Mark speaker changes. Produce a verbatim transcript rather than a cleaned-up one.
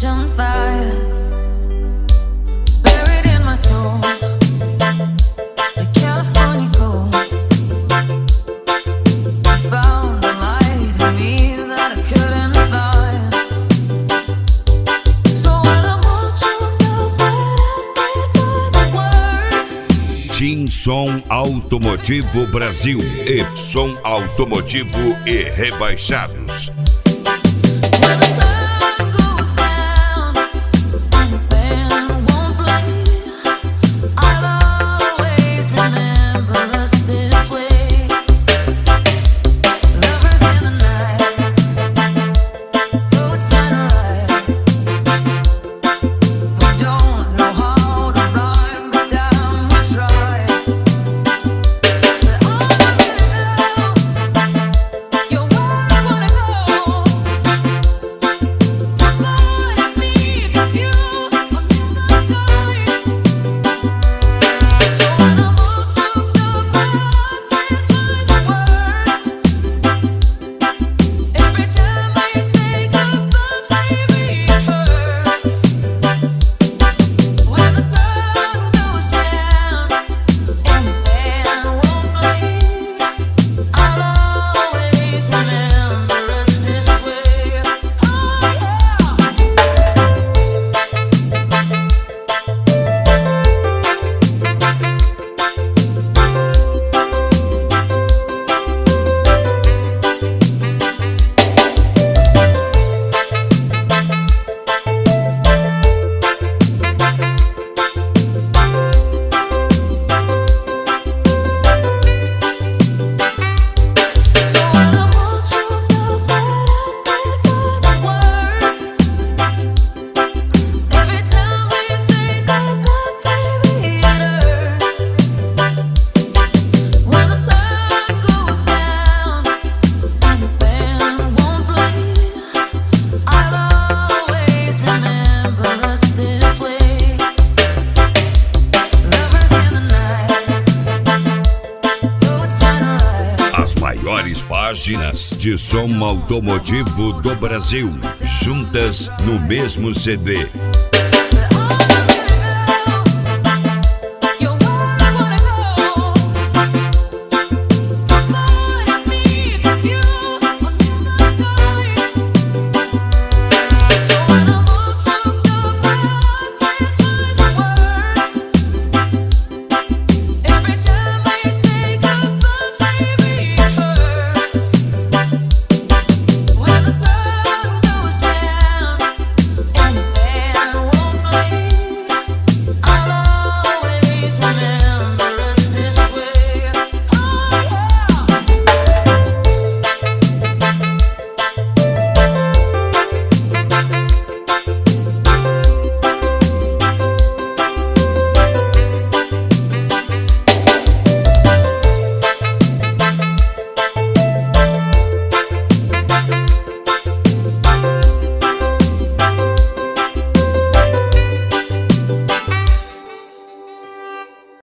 Speaker 1: passion fire. It's buried in my soul, the California gold. I found the light in me that I couldn't find. So when I want you, feel better for the words.
Speaker 2: Tim Som Automotivo Brasil e Som Automotivo e Rebaixados.
Speaker 1: When the sun goes down and the band won't play, I'll always remember us this way. Lovers in the night, though it's sunrise. We don't know how to rhyme, but damn we try. But all I really know, you're where I wanna go.
Speaker 2: Maiores páginas de som automotivo do Brasil, juntas no mesmo C D.